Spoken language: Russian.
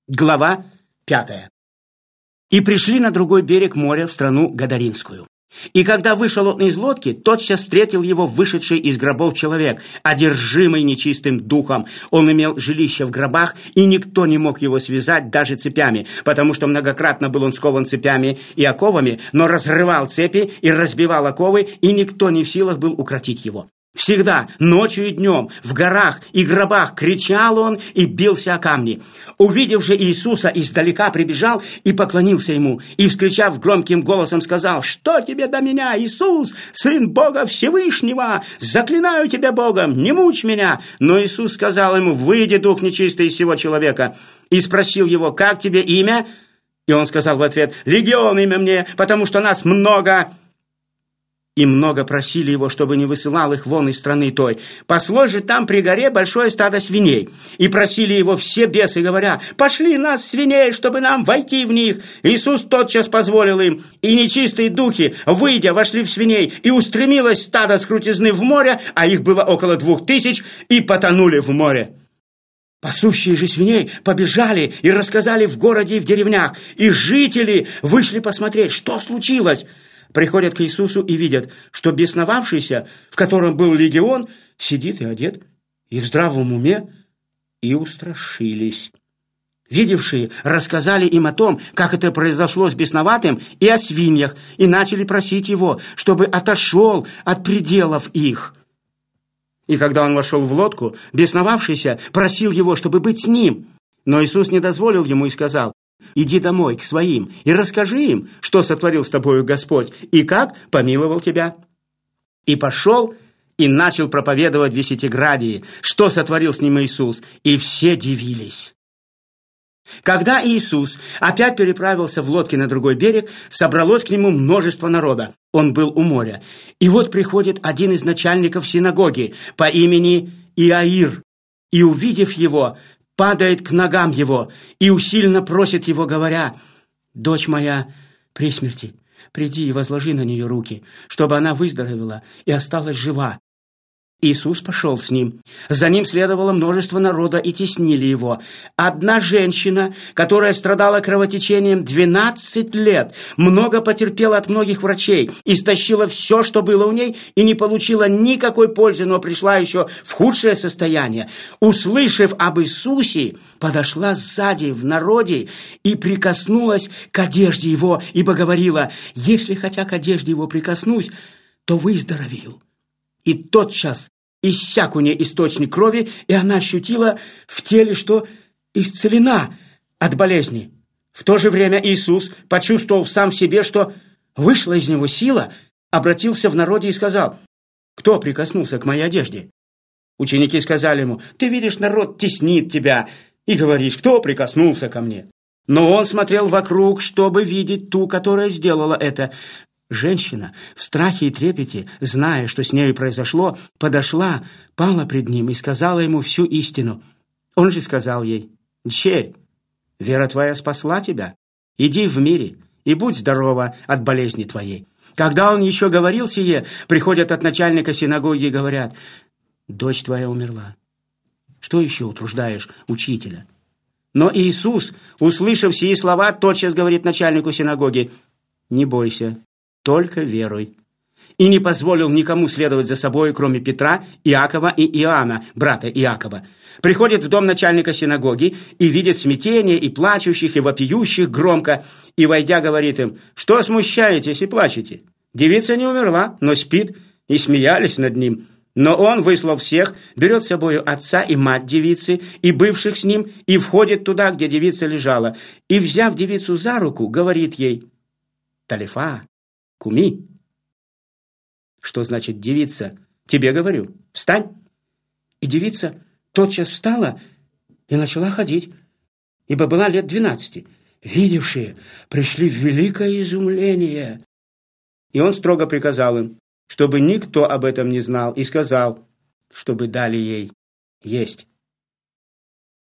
Глава 5. «И пришли на другой берег моря в страну Гадаринскую. И когда вышел он из лодки, тотчас встретил его вышедший из гробов человек, одержимый нечистым духом. Он имел жилище в гробах, и никто не мог его связать даже цепями, потому что многократно был он скован цепями и оковами, но разрывал цепи и разбивал оковы, и никто не в силах был укротить его. Всегда, ночью и днем, в горах и гробах кричал он и бился о камни. Увидев же Иисуса, издалека прибежал и поклонился ему, и, вскричав громким голосом, сказал: «Что тебе до меня, Иисус, Сын Бога Всевышнего? Заклинаю тебя Богом, не мучь меня!» Но Иисус сказал ему: «Выйди, дух нечистый, из сего человека». И спросил его: «Как тебе имя?» И он сказал в ответ: «Легион имя мне, потому что нас много». И много просили его, чтобы не высылал их вон из страны той. Паслось же там при горе большое стадо свиней. И просили его все бесы, говоря: «Пошли нас, свиней, чтобы нам войти в них». Иисус тотчас позволил им. И нечистые духи, выйдя, вошли в свиней. И устремилось стадо с крутизны в море, а их было около 2000, и потонули в море. Пасущие же свиней побежали и рассказали в городе и в деревнях. И жители вышли посмотреть, что случилось. Приходят к Иисусу и видят, что бесновавшийся, в котором был легион, сидит и одет, и в здравом уме, и устрашились. Видевшие рассказали им о том, как это произошло с бесноватым, и о свиньях, и начали просить его, чтобы отошел от пределов их. И когда он вошел в лодку, бесновавшийся просил его, чтобы быть с ним. Но Иисус не дозволил ему и сказал: «Иди домой к своим и расскажи им, что сотворил с тобою Господь и как помиловал тебя». И пошел и начал проповедовать в Десятиградии, что сотворил с ним Иисус, и все дивились. Когда Иисус опять переправился в лодке на другой берег, собралось к нему множество народа. Он был у моря. И вот приходит один из начальников синагоги по имени Иаир, и, увидев его, падает к ногам его и усильно просит его, говоря: «Дочь моя при смерти, приди и возложи на нее руки, чтобы она выздоровела и осталась жива». Иисус пошел с ним. За ним следовало множество народа, и теснили его. Одна женщина, которая страдала кровотечением 12 лет, много потерпела от многих врачей, истощила все, что было у ней, и не получила никакой пользы, но пришла еще в худшее состояние. Услышав об Иисусе, подошла сзади в народе и прикоснулась к одежде его, ибо говорила: «Если хотя к одежде его прикоснусь, то выздоровею». И тотчас иссяк у нее источник крови, и она ощутила в теле, что исцелена от болезни. В то же время Иисус почувствовал сам в себе, что вышла из него сила, обратился в народе и сказал: «Кто прикоснулся к моей одежде?» Ученики сказали ему: «Ты видишь, народ теснит тебя, и говоришь: кто прикоснулся ко мне?» Но он смотрел вокруг, чтобы видеть ту, которая сделала это. Женщина, в страхе и трепете, зная, что с нею произошло, подошла, пала пред ним и сказала ему всю истину. Он же сказал ей: «Дщерь, вера твоя спасла тебя. Иди в мире и будь здорова от болезни твоей». Когда он еще говорил сие, приходят от начальника синагоги и говорят: «Дочь твоя умерла. Что еще утруждаешь учителя?» Но Иисус, услышав сии слова, тотчас говорит начальнику синагоги: «Не бойся, только веруй». И не позволил никому следовать за собой, кроме Петра, Иакова и Иоанна, брата Иакова. Приходит в дом начальника синагоги и видит смятение и плачущих, и вопиющих громко, и, войдя, говорит им: «Что смущаетесь и плачете? Девица не умерла, но спит». И смеялись над ним. Но он, выслав всех, берет с собою отца и мать девицы, и бывших с ним, и входит туда, где девица лежала, и, взяв девицу за руку, говорит ей: «Талифа, куми». Что значит девица? Тебе говорю, встань. И девица тотчас встала и начала ходить, ибо была лет 12. Видевшие пришли в великое изумление. И он строго приказал им, чтобы никто об этом не знал, и сказал, чтобы дали ей есть.